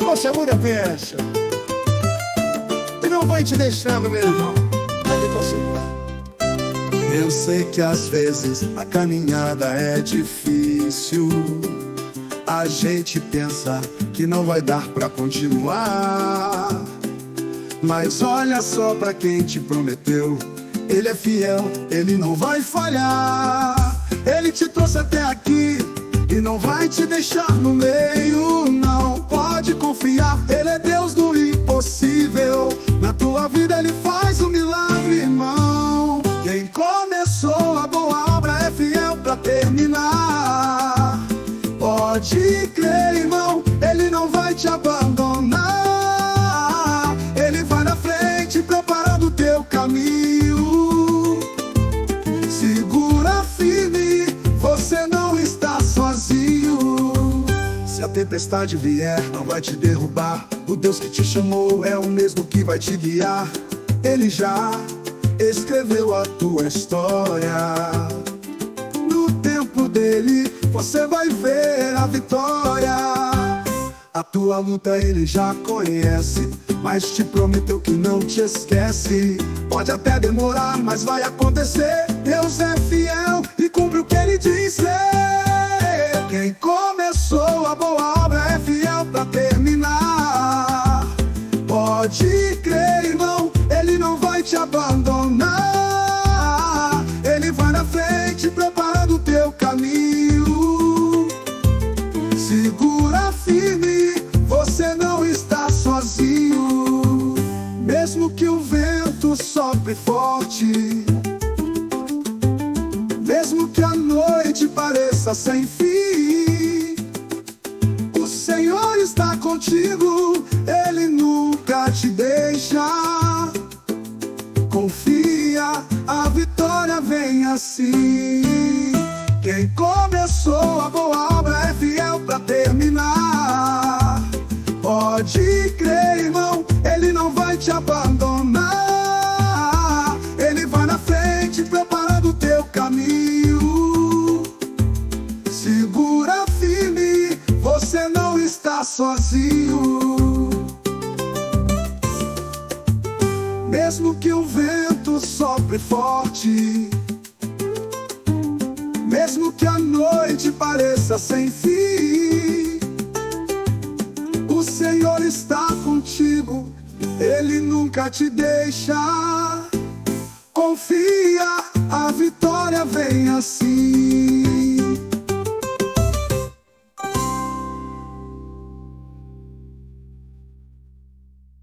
trouxe a muita peça e não vai te deixar, meu irmão. Eu sei que às vezes a caminhada é difícil. A gente pensa que não vai dar pra continuar, mas olha só pra quem te prometeu. Ele é fiel, ele não vai falhar. Ele te trouxe até aqui e não vai te deixar no meio, não. Pode confiar, ele é Deus do impossível. Na tua vida ele faz um milagre, irmão. Quem começou a boa obra é fiel pra terminar. Pode crer, irmão, ele não vai te abandonar. Ele vai na frente preparando o teu caminho. Segura firme, você não está sozinho. Se a tempestade vier, não vai te derrubar. O Deus que te chamou é o mesmo que vai te guiar. Ele já escreveu a tua história. No tempo dele, você vai ver a vitória. A tua luta ele já conhece, mas te prometeu que não te esquece. Pode até demorar, mas vai acontecer. Deus é fiel e cumpre o que ele disse. Quem começou a boa obra é fiel pra terminar. Pode crer, irmão, ele não vai te abandonar. Ele vai na frente preparando o teu caminho. Segura firme, você não está sozinho. Mesmo que o vento sopre forte, mesmo que a noite pareça sem fim, o Senhor está contigo, ele nunca te deixa. Confia, a vitória vem assim. Quem começou a boa obra é fiel pra terminar. Pode crer, irmão, ele não vai te abandonar. Ele vai na frente preparando o teu caminho. Segura firme, você não está sozinho. Mesmo que o vento sopre forte, mesmo que a noite pareça sem fim, o Senhor está contigo, ele nunca te deixa. Confia, a vitória vem assim.